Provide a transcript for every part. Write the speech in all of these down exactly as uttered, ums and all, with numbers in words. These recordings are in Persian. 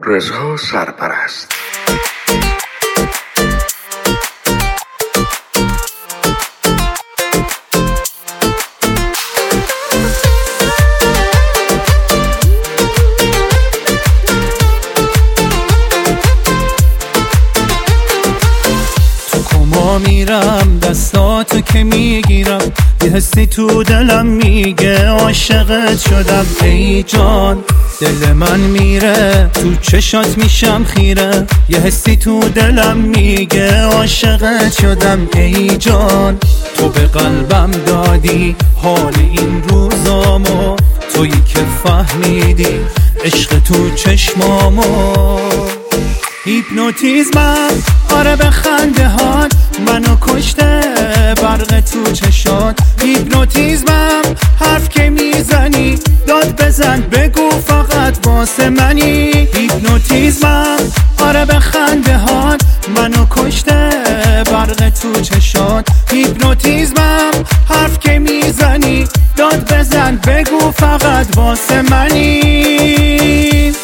رضا سرپرست. میرم دستاتو که میگیرم، یه حسی تو دلم میگه عاشقت شدم. ای جان دل من میره تو چشات میشم خیره، یه حسی تو دلم میگه عاشقت شدم. ای جان تو به قلبم دادی حال این روزامو، تویی که فهمیدی عشق تو چشمامو. هیپنوتیزمم آره به خنده هات منو کشته، برق تو چشات. هیپنوتیزمم حرف که میزنی داد بزن بگو فقط واسه منی. هیپنوتیزمم آره به خنده هات منو کشته، برق تو چشات. هیپنوتیزمم حرف که میزنی داد بزن بگو فقط واسه منی.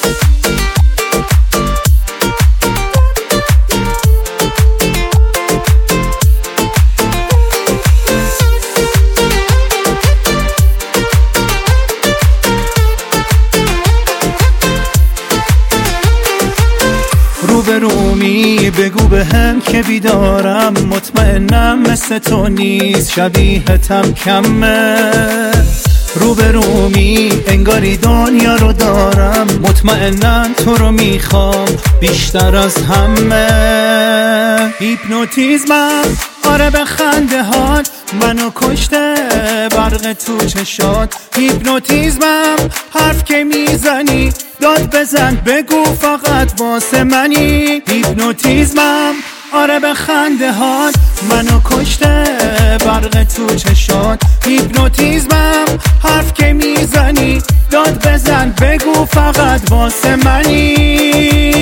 رومی بگو به هم که بیدارم، مطمئنم مثل تو نیست شبیهتم کمه. رو به رومی انگاری دنیا رو دارم، مطمئنم تو رو میخوام بیشتر از همه. هیپنوتیزمم آره به خنده هات منو کشته، برق تو چشات. هیپنوتیزمم حرف که میزنی داد بزن بگو فقط واسه منی. هیپنوتیزمم آره به خنده هات منو کشته، برق تو چشات. هیپنوتیزمم حرف که میزنی داد بزن بگو فقط واسه منی.